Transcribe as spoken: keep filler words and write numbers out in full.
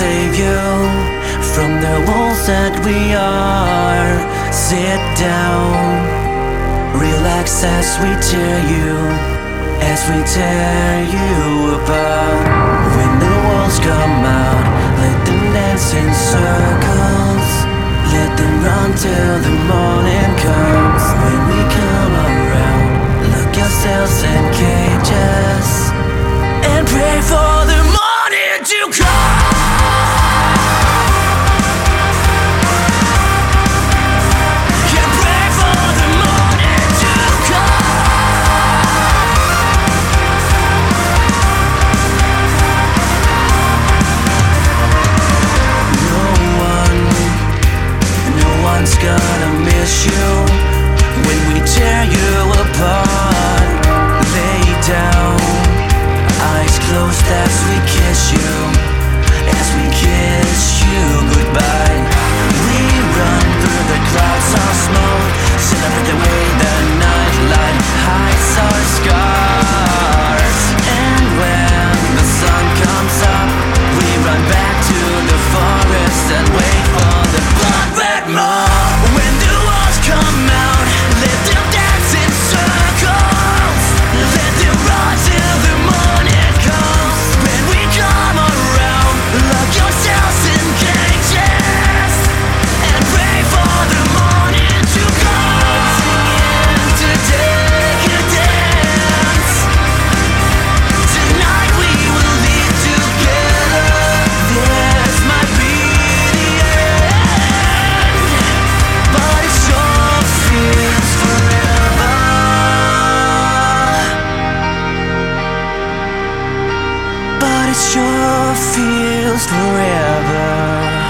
save you from the wolves that we are. Sit down, relax as we tear you, as we tear you apart. When the walls come out, let them dance in circles, let them run till the morning comes. When we come around, lock ourselves in cages and pray for the morning to come. Gonna miss you when we tear you apart. Lay down, eyes closed as we kiss you, as we kiss you goodbye. We run through the clouds of smoke, celebrate the way the night light hides our scars. And when the sun comes up, we run back to the forest and wait for the blood red moon. Come out, let them dance in circles, let them run till the morning comes. When we come around, lock yourselves in cages and pray for the morning to come. Singing to take a dance. Tonight we will live together. This might be the end, but it's sure feels forever. But it sure feels forever.